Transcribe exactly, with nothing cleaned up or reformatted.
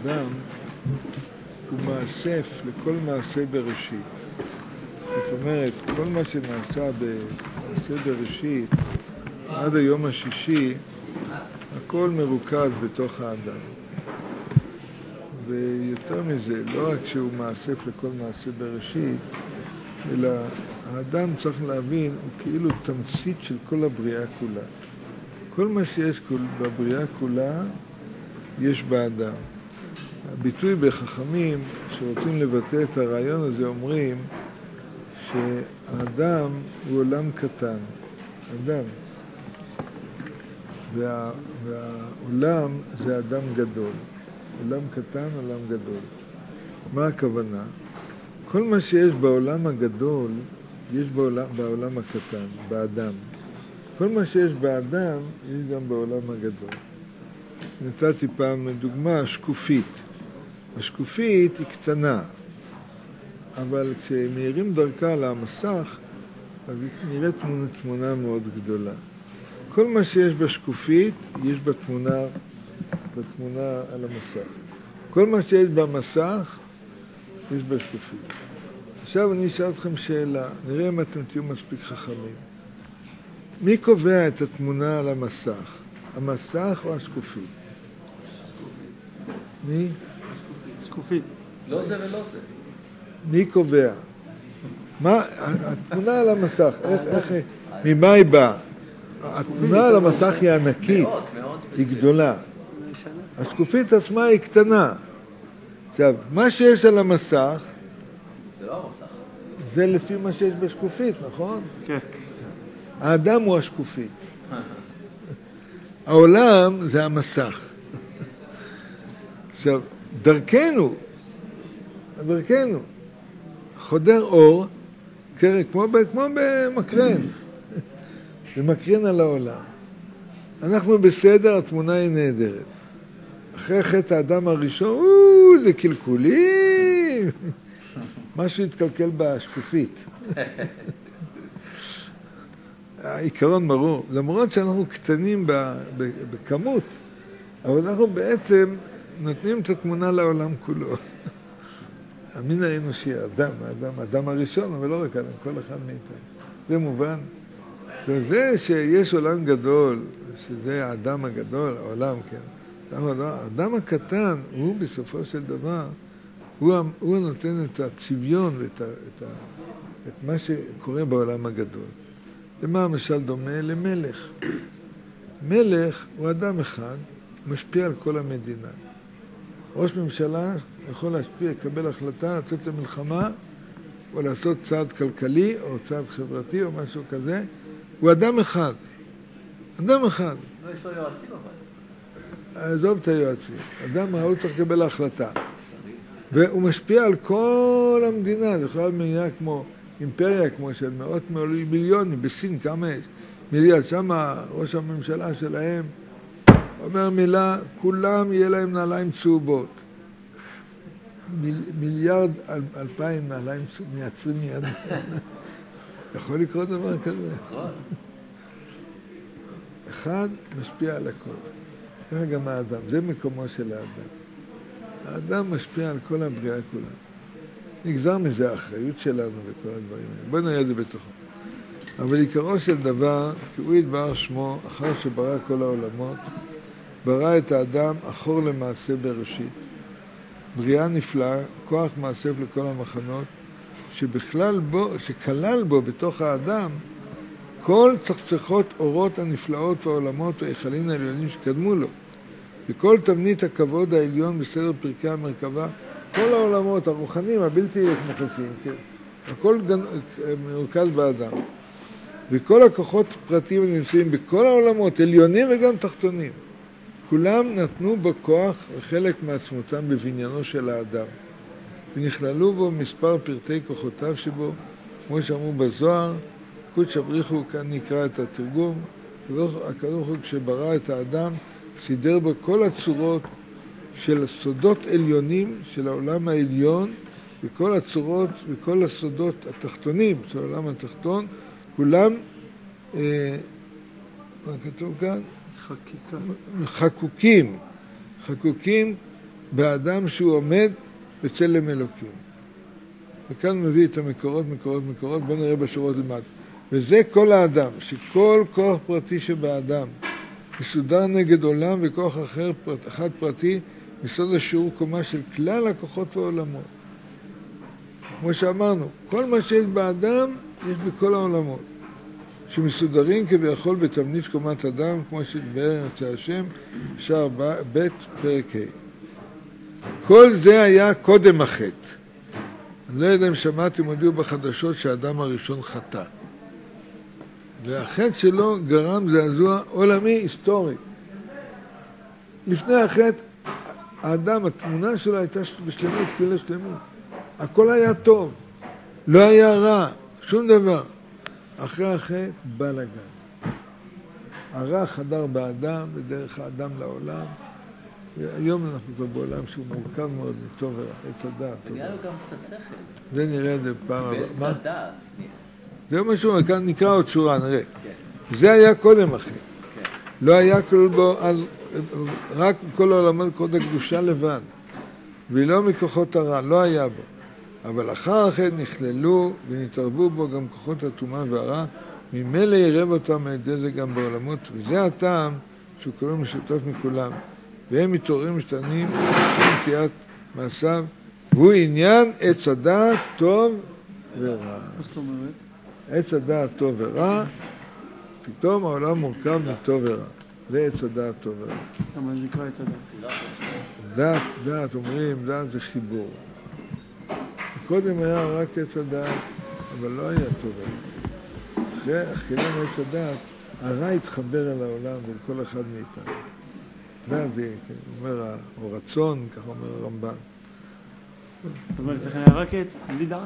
האדם הוא מאסף לכל מעשה בראשית. זאת אומרת, כל מה שנעשה במעשה בראשית עד היום השישי, הכל מרוכז בתוך האדם. ויותר מזה, לא רק שהוא מאסף לכל מעשה בראשית, אלא האדם צריך להבין, הוא כאילו תמצית של כל הבריאה כולה. כל מה שיש בבריאה כולה, יש באדם. הביטוי בחכמים שרוצים לבטא את הרעיון הזה אומרים שהאדם הוא עולם קטן. אדם. וה, והעולם זה אדם גדול. עולם קטן, עולם גדול. מה הכוונה? כל מה שיש בעולם הגדול, יש בעולם, בעולם הקטן, באדם. כל מה שיש באדם, יש גם בעולם הגדול. נתתי פעם דוגמה, שקופית. השקופית היא קטנה, אבל כשמאירים דרכה על המסך, אז היא נראית תמונה, תמונה מאוד גדולה. כל מה שיש בשקופית, יש בתמונה, בתמונה על המסך. כל מה שיש במסך, יש בשקופית. עכשיו אני אשאל אתכם שאלה, נראה אם אתם תהיו מספיק חכמים. מי קובע את התמונה על המסך? המסך או השקופית? שקופית. מי? שקופית. לא זה ולא זה. מי קובע? מה, התמונה על המסך, איך, איך, ממה היא באה? התמונה על המסך היא ענקית, היא גדולה. השקופית עצמה היא קטנה. עכשיו, מה שיש על המסך, זה לא המסך. זה לפי מה שיש בשקופית, נכון? כן. האדם הוא השקופית. העולם זה המסך. עכשיו, דרכנו, דרכנו, חודר אור, כמו, כמו במקרן, במקרן על העולם. אנחנו בסדר, התמונה היא נהדרת. אחרי חטא האדם הראשון, או, זה קלקולים. משהו התקלקל בשקופית. העיקרון ברור. למרות שאנחנו קטנים בכמות, אבל אנחנו בעצם נותנים את התמונה לעולם כולו. המין האנושי, האדם, האדם, האדם הראשון, אבל לא רק האדם, כל אחד מאיתנו. זה מובן. זה שיש עולם גדול, שזה האדם הגדול, העולם, כן. האדם הקטן, הוא בסופו של דבר, הוא, הוא נותן את הצביון ואת ה, את, ה, את מה שקורה בעולם הגדול. למה המשל דומה? למלך. מלך הוא אדם אחד, משפיע על כל המדינה. ראש ממשלה יכול להשפיע, לקבל החלטה, לצאת למלחמה, או לעשות צעד כלכלי, או צעד חברתי, או משהו כזה. הוא אדם אחד. אדם אחד. לא, יש לו יועצים אבל. עזוב את היועצים. אדם הוא צריך לקבל ההחלטה. והוא משפיע על כל המדינה. זה יכול להיות כמו אימפריה, כמו של מאות מיליונים, בסין כמה יש. מיליארד, שם ראש הממשלה שלהם אומר מילה, כולם יהיה להם נעליים צהובות. מיל, מיליארד אל, אלפיים נעליים צהובות, מייצרים מיד. יכול לקרות דבר כזה. אחד משפיע על הכל. ככה גם האדם, זה מקומו של האדם. האדם משפיע על כל הבריאה כולה. נגזר מזה האחריות שלנו וכל הדברים האלה. בוא נראה את זה בתוכו. אבל עיקרו של דבר, כי הוא יתברך שמו, אחר שברא כל העולמות, ברא את האדם אחור למעשה בראשית. בריאה נפלאה, כוח מאסף לכל המחנות, שבכלל בו, שכלל בו בתוך האדם, כל צחצחות אורות הנפלאות והעולמות והיכלים העליונים שקדמו לו. וכל תבנית הכבוד העליון בסדר פרקי המרכבה, כל העולמות, הרוחנים, הבלתי מוחלפים, כן? הכל מרוכז באדם. וכל הכוחות פרטיים הנמצאים בכל העולמות, עליונים וגם תחתונים. כולם נתנו בו כוח וחלק מעצמותם בבניינו של האדם. ונכללו בו מספר פרטי כוחותיו שבו, כמו שאמרו בזוהר, קודש הבריחו, כאן נקרא את התרגום, הקדוש ברוך הוא כשברא את האדם, סידר בו כל הצורות של סודות עליונים של העולם העליון, וכל הצורות וכל הסודות התחתונים של העולם התחתון, כולם, אה, מה כתוב כאן? חקיקה. חקוקים, חקוקים באדם שהוא עומד בצלם אלוקים. וכאן מביא את המקורות, מקורות, מקורות, בואו נראה בשורות למטה. וזה כל האדם, שכל כוח פרטי שבאדם מסודר נגד עולם וכוח אחר, פרט, אחד פרטי, מסוד השיעור קומה של כלל הכוחות והעולמות. כמו שאמרנו, כל מה שיש באדם יש בכל העולמות, שמסודרים כביכול בתבנית קומת אדם, כמו שדבר אצל השם, שער ב' פרק ה'. כל זה היה קודם החטא. אני לא יודע אם שמעתם, הודיעו בחדשות שהאדם הראשון חטא. והחטא שלו גרם זעזוע עולמי היסטורי. לפני החטא, האדם, התמונה שלו הייתה בשלמות, כלי שלמות. הכל היה טוב, לא היה רע, שום דבר. אחרי החטא, בלגן. הרע חדר באדם, בדרך האדם לעולם. היום אנחנו כבר בעולם שהוא מורכב מאוד מטוב ורע, עץ הדעת. ונראה לו גם קצת שכל. זה נראה את זה פעם הבאה. ועץ הדעת. זה משהו, כאן נקרא עוד שורה, נראה. זה היה קודם אחרי. לא היה כלול בו, רק כל העולמות קוד הקדושה לבד. ולא מכוחות הרע, לא היה בו. אבל אחר החטא נכללו ונתערבו בו גם כוחות הטומאה והרע, ממילא ירב אותם על ידי זה גם בעולמות, וזה הטעם שהוא כולל משותף מכולם. והם מתעוררים משתנים, עושים תיאת מעשיו, והוא עניין עץ הדעת טוב ורע. מה זאת אומרת? עץ הדעת טוב ורע, פתאום העולם מורכב מטוב ורע. זה עץ הדעת טוב ורע. למה זה נקרא עץ הדעת? דעת, דעת, אומרים, דעת זה חיבור. קודם היה רק עץ הדעת, אבל לא היה טוב ורע. אחרי אכילם עץ הדעת, הרע התחבר אל העולם ולכל אחד מאיתנו. דעת זה, אומר, או רצון, כך אומר הרמב"ן. זאת אומרת, לכן היה רק עץ, בלי דעת.